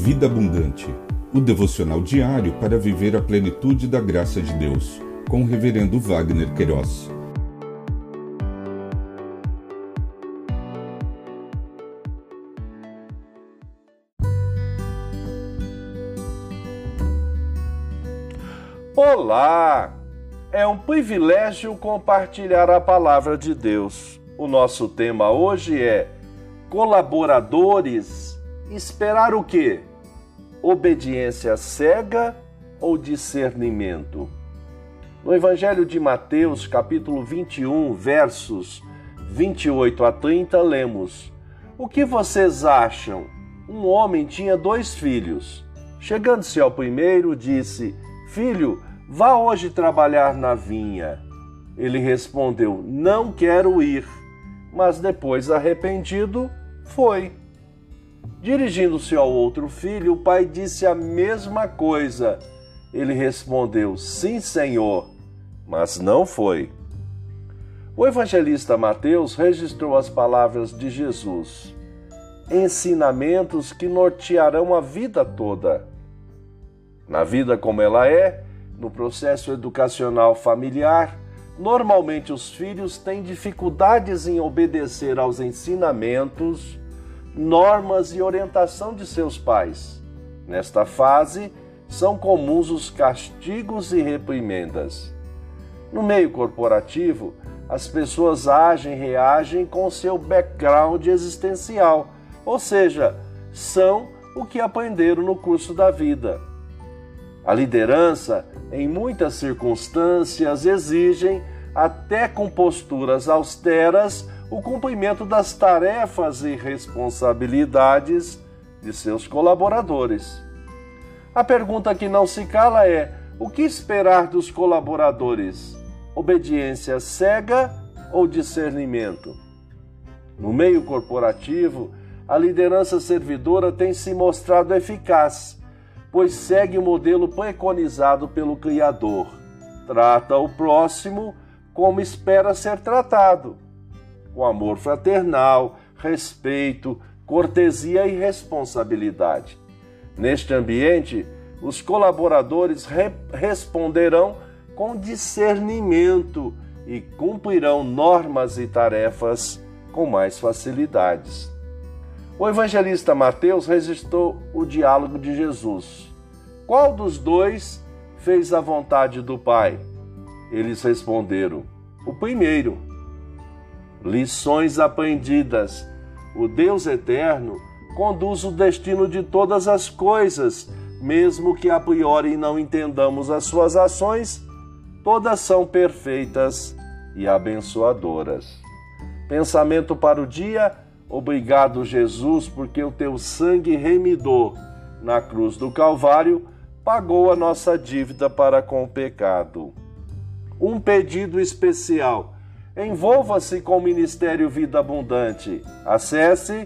Vida Abundante, o devocional diário para viver a plenitude da graça de Deus, com o reverendo Wagner Queiroz. Olá! É um privilégio compartilhar a palavra de Deus. O nosso tema hoje é colaboradores. Esperar o quê? Obediência cega ou discernimento? No Evangelho de Mateus, capítulo 21, versos 28 a 30, lemos: O que vocês acham? Um homem tinha 2 filhos. Chegando-se ao primeiro, disse: Filho, vá hoje trabalhar na vinha. Ele respondeu: Não quero ir. Mas depois, arrependido, foi. Dirigindo-se ao outro filho, o pai disse a mesma coisa. Ele respondeu: Sim, Senhor, mas não foi. O evangelista Mateus registrou as palavras de Jesus, ensinamentos que nortearão a vida toda. Na vida como ela é, no processo educacional familiar, normalmente os filhos têm dificuldades em obedecer aos ensinamentos, normas e orientação de seus pais. Nesta fase, são comuns os castigos e reprimendas. No meio corporativo, as pessoas agem e reagem com seu background existencial, ou seja, são o que aprenderam no curso da vida. A liderança, em muitas circunstâncias, exigem, até com posturas austeras, o cumprimento das tarefas e responsabilidades de seus colaboradores. A pergunta que não se cala é: o que esperar dos colaboradores? Obediência cega ou discernimento? No meio corporativo, a liderança servidora tem se mostrado eficaz, pois segue o modelo preconizado pelo Criador. Trata o próximo como espera ser tratado, com amor fraternal, respeito, cortesia e responsabilidade. Neste ambiente, os colaboradores responderão com discernimento e cumprirão normas e tarefas com mais facilidades. O evangelista Mateus registrou o diálogo de Jesus. Qual dos 2 fez a vontade do Pai? Eles responderam: o primeiro. Lições aprendidas. O Deus eterno conduz o destino de todas as coisas, mesmo que a priori não entendamos as suas ações, todas são perfeitas e abençoadoras. Pensamento para o dia: obrigado, Jesus, porque o teu sangue remidor na cruz do Calvário pagou a nossa dívida para com o pecado. Um pedido especial: envolva-se com o Ministério Vida Abundante. Acesse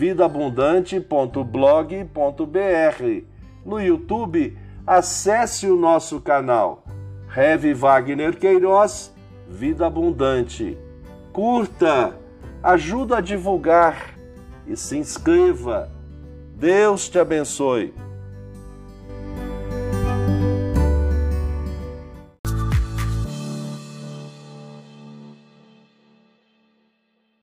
vidaabundante.blog.br. No YouTube, acesse o nosso canal Rev Wagner Queiroz, Vida Abundante. Curta, ajuda a divulgar e se inscreva. Deus te abençoe.